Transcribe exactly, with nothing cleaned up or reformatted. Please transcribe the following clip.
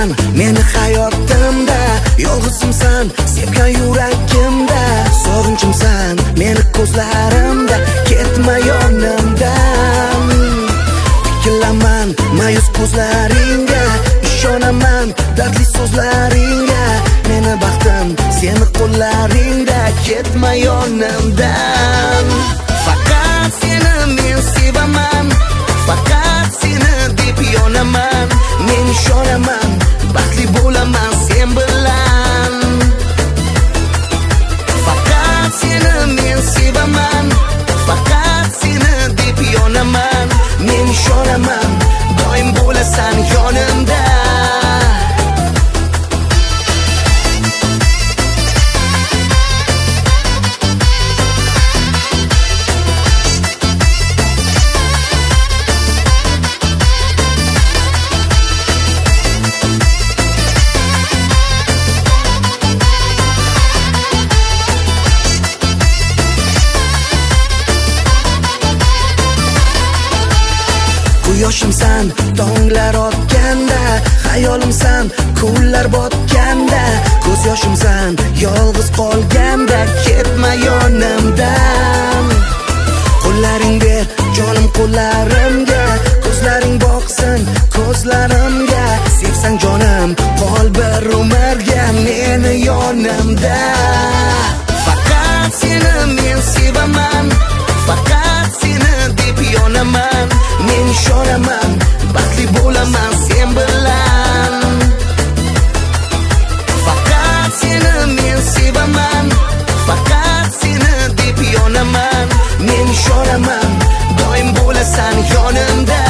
Yolg'izsan meni hayotimda, yolg'izimsan sevgan yuragimda, sog'inchimsan meni ko'zlarimda, ketma yonimdan. Tikilaman mayus ko'zlaringga, ishonaman dardli so'zlaringga, meni baxtim seni qo'llaringda, ketma yonimdan. Faqat seni men sevaman, faqat seni deb yonaman, men ishonaman baxtli bo'laman sen bilan. Faqat seni men sevaman, faqat seni deb yonaman, men ishonaman doim bo'lasan yonimda. Quyoshimsan tonglar otganda, xayolimsan kunlar botganda, ko'z yoshimsan yolg'iz qolganda, ketma yonimdan. Qo'llaring ber jonim qo'llarimga, ko'zlaring boqsin ko'zlarimga, sevsang jonim qol bir umrga meni yonimda. Faqat seni men sevaman, faqat seni deb yonaman, men ishonaman baxtli bo'laman sen bilan. Faqat seni men sevaman, faqat seni deb yonaman, men ishonaman doim bo'lasan yonimda.